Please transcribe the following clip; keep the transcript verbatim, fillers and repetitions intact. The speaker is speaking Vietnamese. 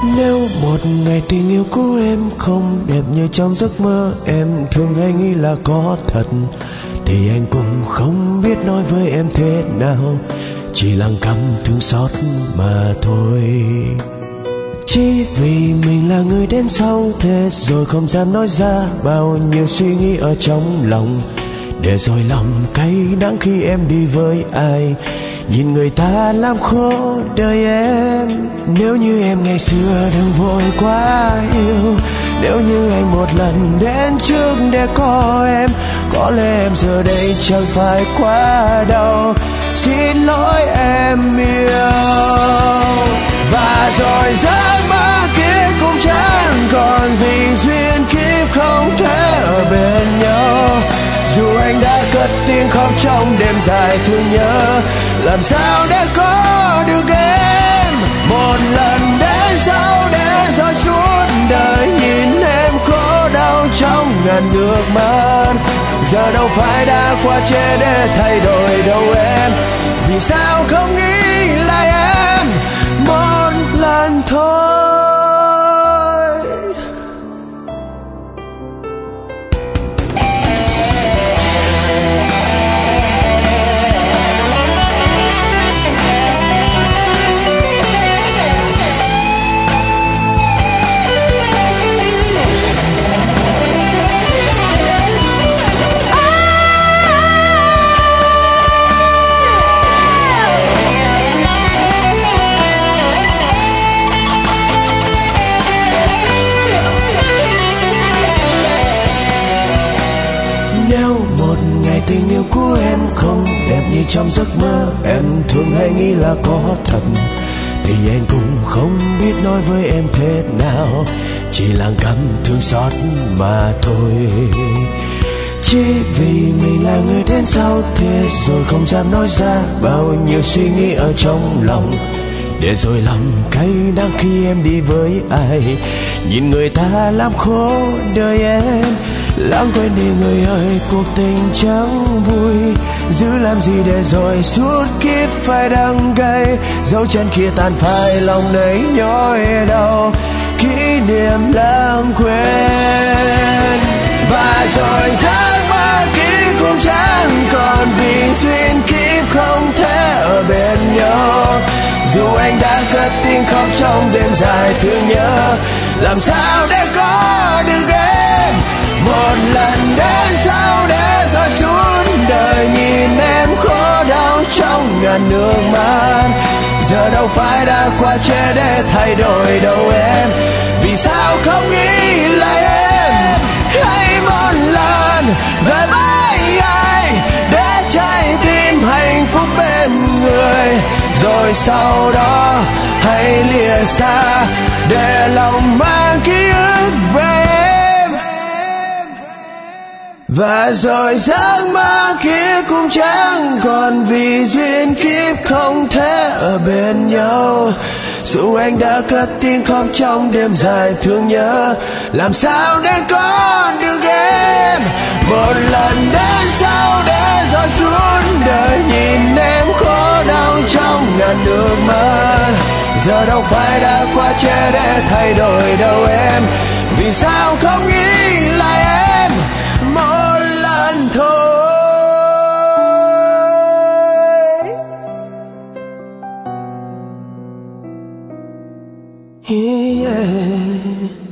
Nếu một ngày tình yêu của em không đẹp như trong giấc mơ, em thường hay nghĩ là có thật, thì anh cũng không biết nói với em thế nào, chỉ lặng căm thương xót mà thôi. Chỉ vì mình là người đến sau, thế rồi không dám nói ra bao nhiêu suy nghĩ ở trong lòng, để rồi lòng cay đắng khi em đi với ai, nhìn người ta làm khổ đời em. Nếu như em ngày xưa đừng vội quá yêu, nếu như anh một lần đến trước để có em, có lẽ em giờ đây chẳng phải quá đau. Xin lỗi em yêu. Và rồi giấc mơ kia cũng chẳng còn, vì duyên kiếp không thể ở bên nhau. Dù anh đã cất tiếng khóc trong đêm dài thương nhớ, làm sao để có được em một lần đến sau, để rồi suốt đời nhìn em khổ đau trong ngàn nước mắt. Giờ đâu phải đã qua chết để thay đổi đâu em, vì sao không nghĩ lại em một lần thôi. Nếu một ngày tình yêu của em không đẹp như trong giấc mơ, em thường hay nghĩ là có thật, thì anh cũng không biết nói với em thế nào, chỉ lặng căm thương xót mà thôi. Chỉ vì mình là người đến sau, thế rồi không dám nói ra bao nhiêu suy nghĩ ở trong lòng, để rồi lòng cay đắng khi em đi với ai, nhìn người ta làm khổ đời em. Lãng quên đi người ơi, cuộc tình chẳng vui, giữ làm gì để rồi suốt kiếp phải đắng cay. Dấu chân kia tan phai, lòng này nhói đau, kỷ niệm lãng quên. Và rồi giấc mơ kia cũng chẳng còn, vì duyên kiếp không thể ở bên nhau. Dù anh đã cất tiếng khóc trong đêm dài thương nhớ, làm sao để có được em một lần đến sau, để rồi suốt đời nhìn em khổ đau trong ngàn nước mắt. Giờ đâu phải đã qua chết để thay đổi đâu em, vì sao không nghĩ lại em hay một lần về với ai, để trái tim hạnh phúc bên người, rồi sau đó hãy lìa xa, để lòng mang ký ức về em. Và rồi giấc mơ kia cũng chẳng còn, vì duyên kiếp không thể ở bên nhau. Dù anh đã cất tiếng khóc trong đêm dài thương nhớ, làm sao để có được em một lần đến sau, để rồi suốt đời nhìn em khổ đau trong ngàn nước mắt. Giờ đâu phải đã qua chết để thay đổi đâu em, vì sao không nghĩ lại em một lần thôi. Yeah.